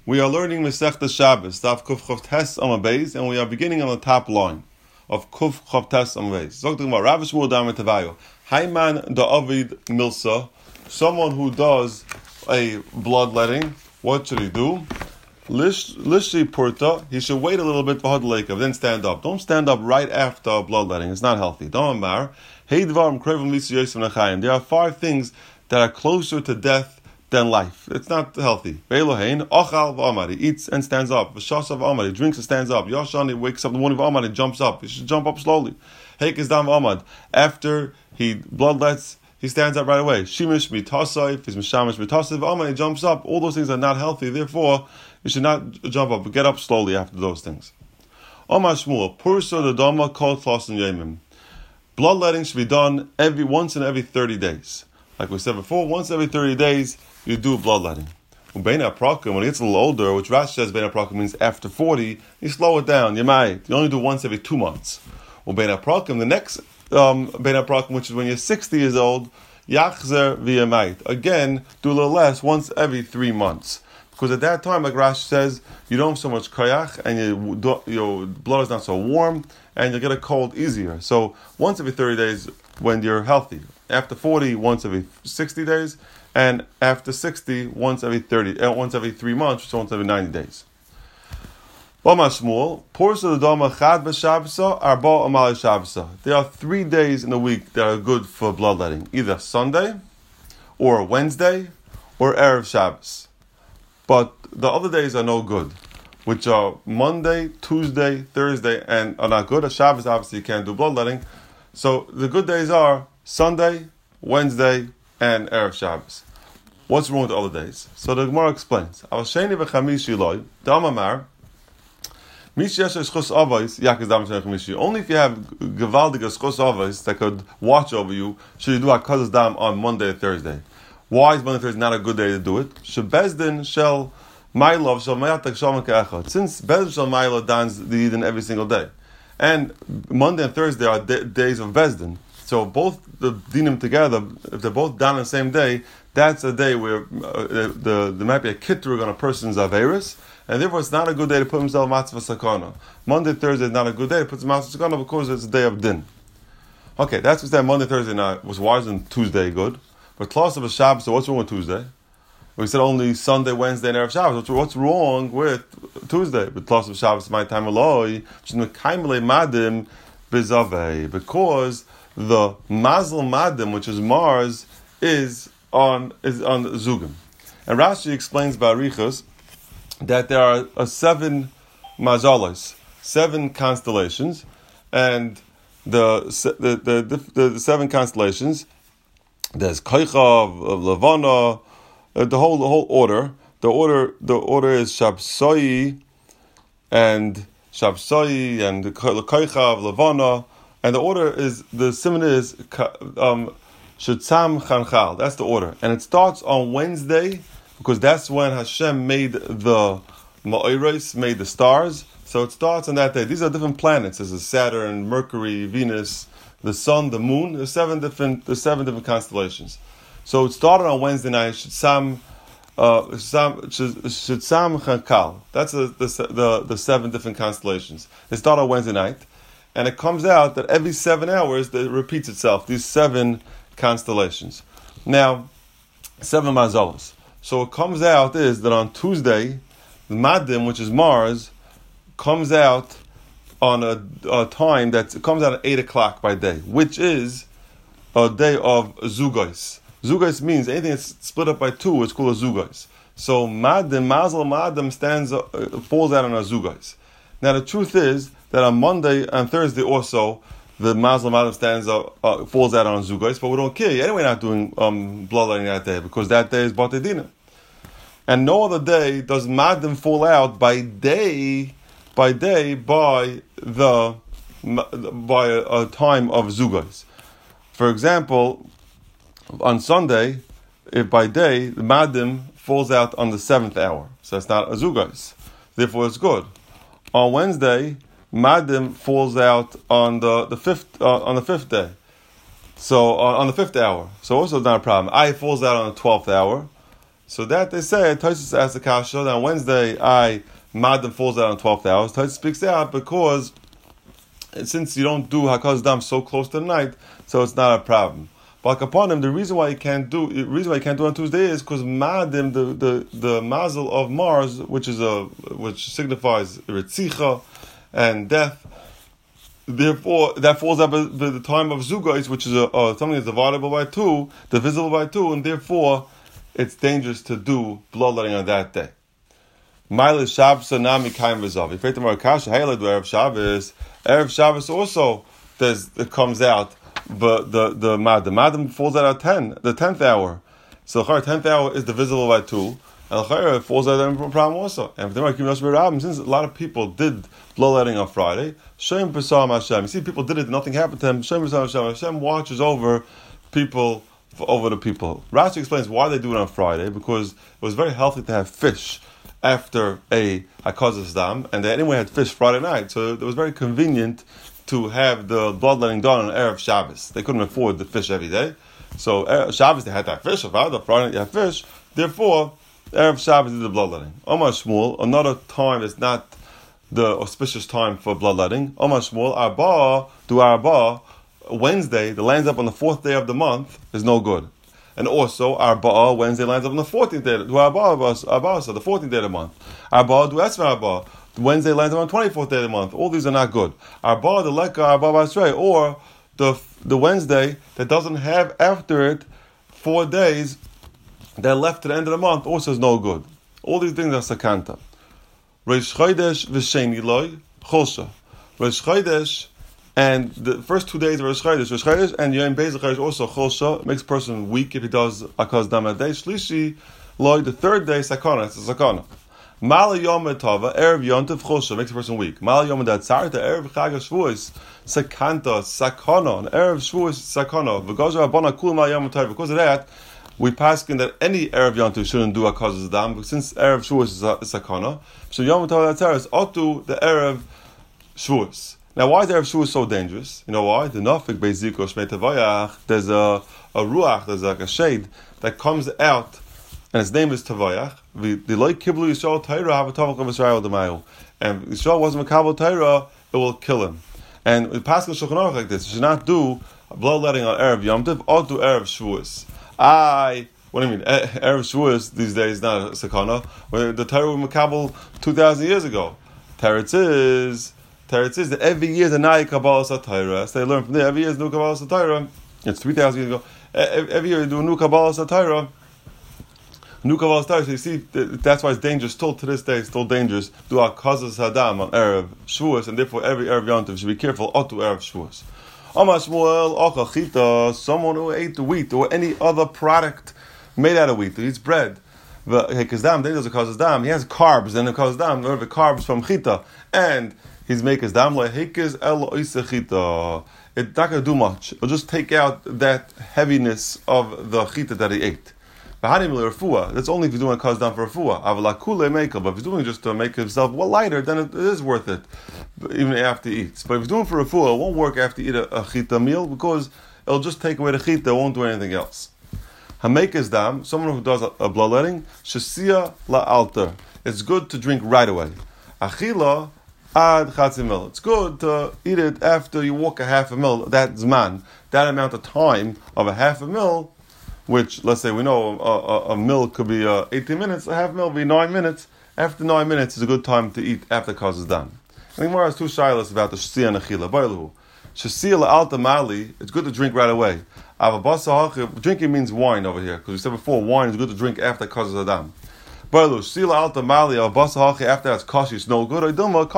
We are learning Masechta Shabbos, Daf Kuf Chav Tes Amud Beis, and we are beginning on the top line of Kuf Chav Tes Amud Beis. So talking about Rav Shmuel Damer Tavayo, Hayman Da'avid Milsa, someone who does a bloodletting. What should he do? Lishri Purta, he should wait a little bit for Hadleikav, then stand up. Don't stand up right after bloodletting. It's not healthy. Don't amar. There are 5 things that are closer to death than life. It's not healthy. Be'elohein, ochal v'amar, he eats and stands up. V'shasa v'amar, he drinks and stands up. Yoshan, he wakes up in the morning v'amar, he jumps up. He should jump up slowly. Heikes dam v'amad, after he bloodlets, he stands up right away. Shimish mitasayif, he's mishamish mitasayif v'amar, he jumps up. All those things are not healthy, therefore, you should not jump up, but get up slowly after those things. Omar Shmuel, pursa the dama kol tlasin yemim. Bloodletting should be done once in every 30 days. Like we said before, once every 30 days, you do bloodletting. When he gets a little older, which Rashi says Bein HaPrakim means after 40, you slow it down. You only do once every 2 months. Bein HaPrakim, the next Bein HaPrakim, which is when you're 60 years old, Yachzer v'yamayit. Again, do a little less, once every 3 months. Because at that time, like Rashi says, you don't have so much koyach, and your blood is not so warm, and you'll get a cold easier. So once every 30 days when you're healthy. After 40, once every 60 days, and after 60, once every 3 months, so once every 90 days. There are 3 days in the week that are good for bloodletting, either Sunday, or Wednesday, or Erev Shabbos. But the other days are no good, which are Monday, Tuesday, Thursday, and are not good. A Shabbos, obviously, you can't do bloodletting. So the good days are Sunday, Wednesday, and Erev Shabbos. What's wrong with the other days? So the Gemara explains. Only if you have gewaldige schus avos that could watch over you, should you do Hakazas Dam on Monday or Thursday. Why is Monday and Thursday not a good day to do it? Bezdin shel Mailov shel Mayatak Shalom Ke'echad. Since Bezdin shel Mailov dons the Yidden every single day. And Monday and Thursday are days of Bezdin. So both the dinim together, if they're both done on the same day, that's a day where there might be a kitrug on a person's averis, and therefore it's not a good day to put himself matzvah sakana. Monday, Thursday is not a good day to put himself matzvah sakana because it's a day of din. Okay, that's what that Monday, Thursday now was why isn't Tuesday good? But class of a Shabbos, so what's wrong with Tuesday? We said only Sunday, Wednesday, and Erev Shabbos. What's wrong with Tuesday? But class of Shabbos, my time aloi, madim bizaveh, because the Mazel Madim, which is Mars, is on Zugim. And Rashi explains by Arichos that there are 7 Mazalos, 7 constellations, and the 7 constellations, there's Koichav, Levana, the whole order. The order is Shabsoi and Koichav, Levana. And the order is, the simon is Shutzam Chanchal. That's the order. And it starts on Wednesday, because that's when Hashem made the Ma'oros, made the stars. So it starts on that day. These are different planets. There's Saturn, Mercury, Venus, the Sun, the Moon. There's 7 different constellations. So it started on Wednesday night, Shutzam Chanchal. That's the 7 different constellations. It started on Wednesday night. And it comes out that every 7 hours it repeats itself, these 7 constellations. Now, 7 mazalos. So what comes out is that on Tuesday, the Madim, which is Mars, comes out on a time it comes out at 8 o'clock by day, which is a day of Zugos. Zugos means anything that's split up by 2 is called a Zugos. So Madim, Mazel Madim falls out on a Zugos. Now the truth is that on Monday and Thursday also, the Mazel Madim falls out on Zugos, but we don't care. Anyway, not doing bloodletting that day, because that day is Batei Dina. And no other day does Madim fall out by day by a time of Zugos. For example, on Sunday, if by day, the Madim falls out on the 7th hour. So it's not a Zugos. Therefore it's good. On Wednesday, Madim falls out on the 5th day. So on the 5th hour. So also not a problem. I falls out on the 12th hour. So that they say, Tosfos asks the kasha, that on Wednesday, Madim falls out on 12th hours. Tosfos speaks out because since you don't do Hakaz Dam so close to the night, so it's not a problem. But upon him, the reason why he can't do it on Tuesday is because Madim, the mazel of Mars, which signifies Ritzicha and death. Therefore, that falls up at the time of Zugais, which is something that's divisible by two, and therefore it's dangerous to do bloodletting on that day. Ma'ila Shabbos nami kaim v'zav. If you Kasha, hey, do Erev Shabbos also it comes out, but the Madim falls out at 10, the 10th hour. So the 10th hour is divisible by 2, and it falls out in problem also. And since a lot of people did bloodletting on Friday, Shem Pesam Hashem. You see, people did it, nothing happened to them. Shem Pesam Hashem. Hashem watches over people, over the people. Rashi explains why they do it on Friday, because it was very healthy to have fish after a Hakazas Dam, and they anyway had fish Friday night, so it was very convenient to have the bloodletting done on Erev Shabbos. They couldn't afford the fish every day, so Erev Shabbos they had that fish. Friday night you have fish. Therefore, Erev Shabbos did the bloodletting. Omar Shmuel, another time is not the auspicious time for bloodletting. Omar Shmuel, Arba, Wednesday, that lands up on the 4th day of the month, is no good. And also, Arba, Wednesday lands up on the 14th day, so the 14th day of the month. Arba, do Esmer Arba, Wednesday lands up on the 24th day of the month. All these are not good. Arba, the Leka, Arba Basrei, or the Wednesday that doesn't have after it 4 days that left to the end of the month also is no good. All these things are sakanta. Reish Chodesh v'Sheni loy Chosha. Reish Chodesh and the first 2 days of Reish Chodesh and Yom Beis Chodesh also Chosha, makes a person weak if he does Hakaz Dam day. Shlishi loy, the 3rd day sakana, it's a sakana. Mala Yom Tava Erev Yontif Chosha, makes a person weak. Mala Yom Datzar to Erev Chag Shavuos sakanta sakana, and Erev Shavuos sakana. V'goz Rabbana Kul Mala Yom Tava. Because of that, we paskin that any Erev Yontif shouldn't do Hakaz Dam, but since Erev Shavuos is sakana, so Yom Tov Datzar is Otu the Erev Shavuos. Now, why is Erev Shavuos so dangerous? You know why? The Nafik Beiziko Shmei Tavayach, there's a ruach, there's like a shade that comes out, and its name is Tavayach. The Loi Kiblu Yisrael Torah have a Tavach of Israel Demayu. And if Yisrael wasn't Makabel Torah, it will kill him. And the Pascal Shulchan Aruch like this, you should not do bloodletting on Erev Yom Tov or do Erev Shavuos. What do you mean? Erev Shavuos these days is not a sakana. The Torah was Makabel 2,000 years ago. Teretz is that every year the Nai Kabbalah Satira. So they learn from there. Every year is new Kabbalah Satira. It's 3,000 years ago. Every year they do a new Kabbalah Satira. New Kabbalah Satira. So you see, that's why it's dangerous. Still to this day, it's still dangerous. Do our Kazas Hadam on Erev Shavuos, and therefore every Erev Yom Tov should be careful. Otu Erev Shavuos. Amar Shmuel, Ochel Chita, someone who ate the wheat or any other product made out of wheat, who eats bread. Because then he does a Kazas Dam. He has carbs, and the Kazas Dam, the carbs from Chita, and he's making dam leheikes el oisechita. It's not going to do much. It'll just take out that heaviness of the chita that he ate. That's only if you're doing a kaz dam for a fuah. But if he's doing just to make himself lighter, then it is worth it, even after he eats. But if he's doing for a fuah, it won't work after you eat a chita meal because it'll just take away the chita. It won't do anything else. Hamekes dam, someone who does a bloodletting, shasia la alter. It's good to drink right away. Achila ad chatzimil. It's good to eat it after you walk a half a mil. That zman, that amount of time of a half a mil, which let's say we know a mil could be 18 minutes, a half mil will be 9 minutes. After 9 minutes is a good time to eat after kaz is done. I think more has two shilas about the shasia and achila. Boilu shasia la alta mali. It's good to drink right away. Drinking means wine over here because we said before wine is good to drink after kaz is done. Sila alta mali or basa hachi after that's kosher, it's no good.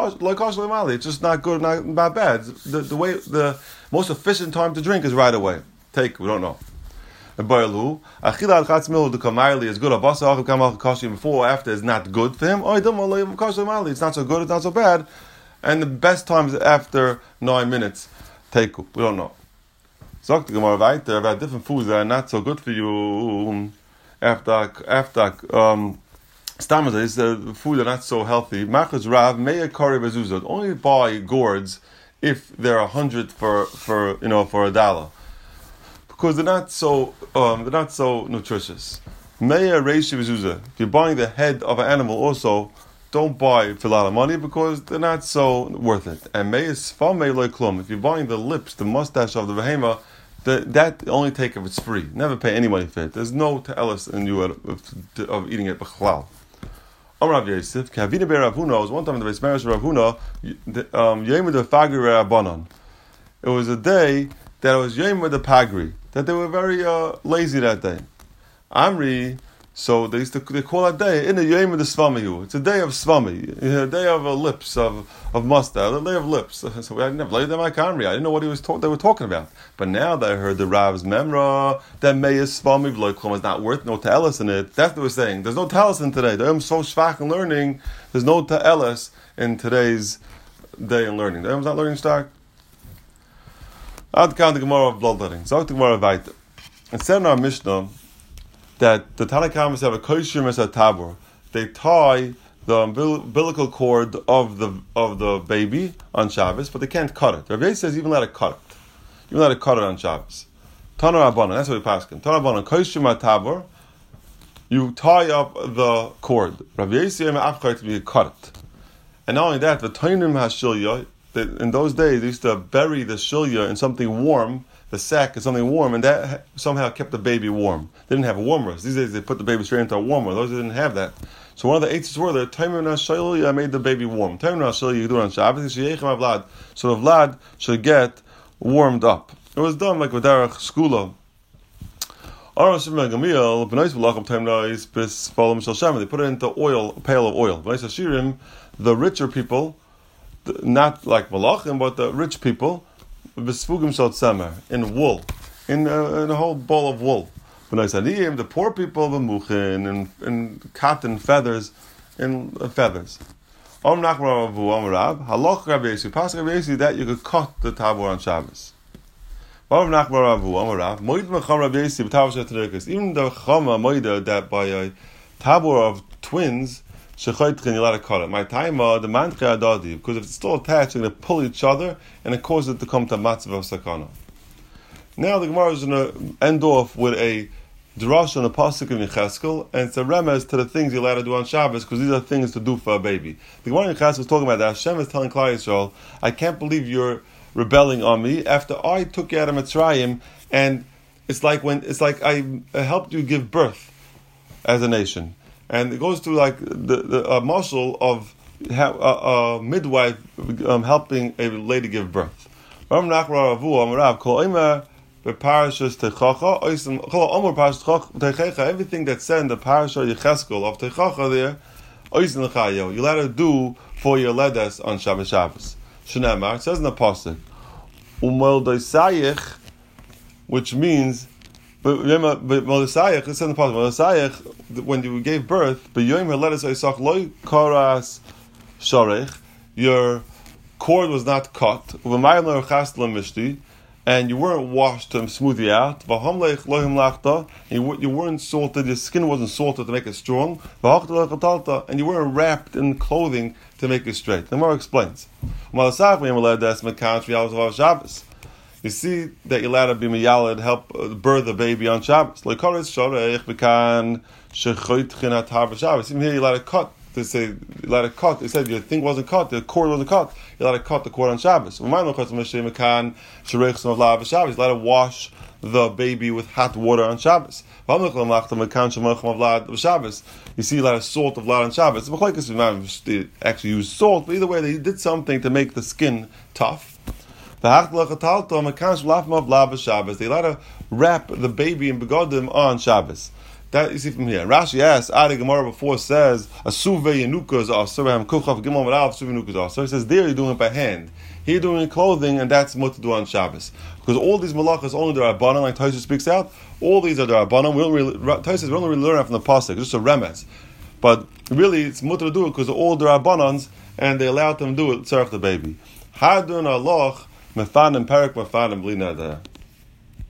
It's just not good, not bad. The way the most efficient time to drink is right away. We don't know. Achila al chatzmil the kamayli is good. Basa hachi kamal kosher before or after is not good for him. It's not so good, it's not so bad. And the best time is after 9 minutes. We don't know. Sagt the Gemara weiter about different foods that are not so good for you after Stammer is the food are not so healthy. Machas Rav Meya Kari Bezuzot. Only buy gourds if they're 100 for $1, because they're not so nutritious. Meya Reishi V'Zuzah. If you're buying the head of an animal also, don't buy for a lot of money because they're not so worth it. And Meya Sfamei Loy Klum. If you're buying the lips, the mustache of the behema, that only take if it's free. Never pay any money for it. There's no ta'elis in you of eating it b'chlal. Rav Yosef, Kavina Ber Rav Huna, was one time in the Beis Medrash Rav Huna, Yom the Fagri Rabbanon. It was a day that it was Yom the Pagri, that they were very lazy that day. Amri, so they call that day in the Yom of the Svamihu. It's a day of Svami, a day of lips, of mustache, a day of lips. So I never laid them like Amri. I didn't know what they were talking about. But now that I heard the Rav's Memra, that Meyas Svami V'Loi Klum is not worth no ta'elis in it. That's what we're saying. There's no ta'elis in today. I'm so shvach in learning. There's no ta'elis in today's day in learning. The not learning stark. Ad kan the Gemara of bloodletting. Zog the Gemara weiter. It said in our Mishnah that the Tanakhama have a koshim as a tabor. They tie the umbilical cord of the baby on Shabbos, but they can't cut it. Rav Yosef says even let it cut it. Even let it cut it on Shabbos. Tana Rabbanan, that's what we pass him. Tana Rabbanan, koshim tabor. You tie up the cord. Rav Yosef afchayt you cut it. And not only that, the tainim hashilya. In those days, they used to bury the shilya in something warm, the sack in something warm, and that somehow kept the baby warm. They didn't have warmers. These days, they put the baby straight into a warmer. Those didn't have that. So one of the eights were there, Taimur Nashilya made the baby warm. Taimur Nashilya, you do it on Shabbos, so the Vlad should get warmed up. It was done like with Derech Skula. They put it into oil, a pail of oil. The richer people, not like Malachim, but the rich people, in wool, in a whole bowl of wool. The poor people, in cotton feathers, in feathers. That you could cut the tabor on Shabbos. Even the chama moida that by a tabor of twins, you let it cut it. My time, the mantra adadi, because if it's still attached, they're going to pull each other and it causes it to come to matzav of sakana. Now the Gemara is going to end off with a drasha on a pasuk in Yecheskel, and it's a remez to the things you're allowed to do on Shabbos, because these are things to do for a baby. The Gemara in Yecheskel is talking about that Hashem is telling Klal Yisrael, I can't believe you're rebelling on me after I took you out of Mitzrayim, and it's like I helped you give birth as a nation. And it goes through like the marshal of a midwife helping a lady give birth. Everything that's said in the parasha Yecheskel of Techacha there, you're allowed to do for your ledas on Shabbos. Shnamar, it says in the pasuk, which means, but Molisayach, it says in the pasuk, when you gave birth, your cord was not cut, and you weren't washed to smooth you out, you weren't salted, your skin wasn't salted to make it strong, and you weren't wrapped in clothing to make it straight. The Gemara explains. You see that you're allowed to be miyaled, help birth the baby on Shabbos. Even here you're allowed to cut. They say you're allowed to cut. They said your thing wasn't cut, the cord wasn't cut. You're allowed to cut the cord on Shabbos. You're allowed to wash the baby with hot water on Shabbos. You see a lot of salt of vlad on Shabbos. They actually use salt, but either way they did something to make the skin tough. They allowed to wrap the baby in begodim on Shabbos. That you see from here. Rashi asks, Adi Gemara before says, Asuve Yenuka is also, Kuchav Gimel Marav, Asuve Yenuka is also. He says, there you're doing it by hand. Here you're doing it in clothing, and that's what to do on Shabbos. Because all these malachas, only the Rabbanan, like Tosha speaks out, all these are the Rabbanan. We don't really learn that from the pasuk, it's just a remez. But really, it's mutter to do it because all the Rabbanans, and they allowed them to do it, serve the baby. Hadun Allah, Mefanim Perik, Mefanim Bli Neder.